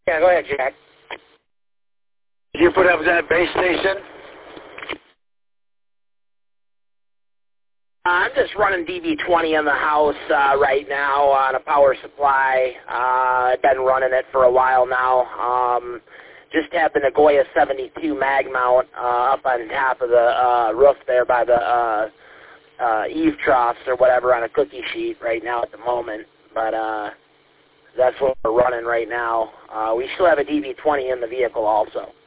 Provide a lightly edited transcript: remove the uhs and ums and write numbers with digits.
Yeah, go ahead, Jack. Did you put up that base station? I'm just running DB20 in the house right now on a power supply. I've been running it for a while now. Just have the Nagoya 72 mag mount up on top of the roof there by the eave troughs or whatever on a cookie sheet right now at the moment. But that's what we're running right now. We still have a DB20 in the vehicle also.